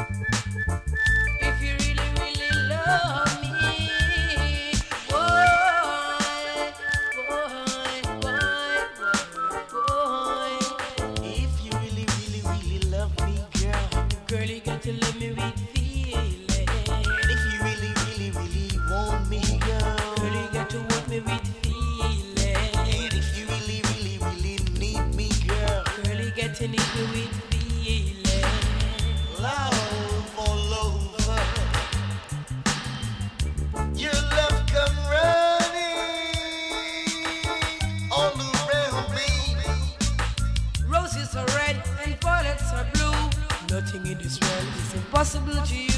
If you really, really love me, boy, boy. If you really, really, really love me, girl, Girl, you got to love me with feeling. and if you really, really, really want me, girl, Girl, you got to want me with feeling. and if you really, really, really need me, girl, Girl, you got to need me with feeling. love all over. Your love come running all around me. Roses are red and violets are blue. Nothing in this world is impossible to you.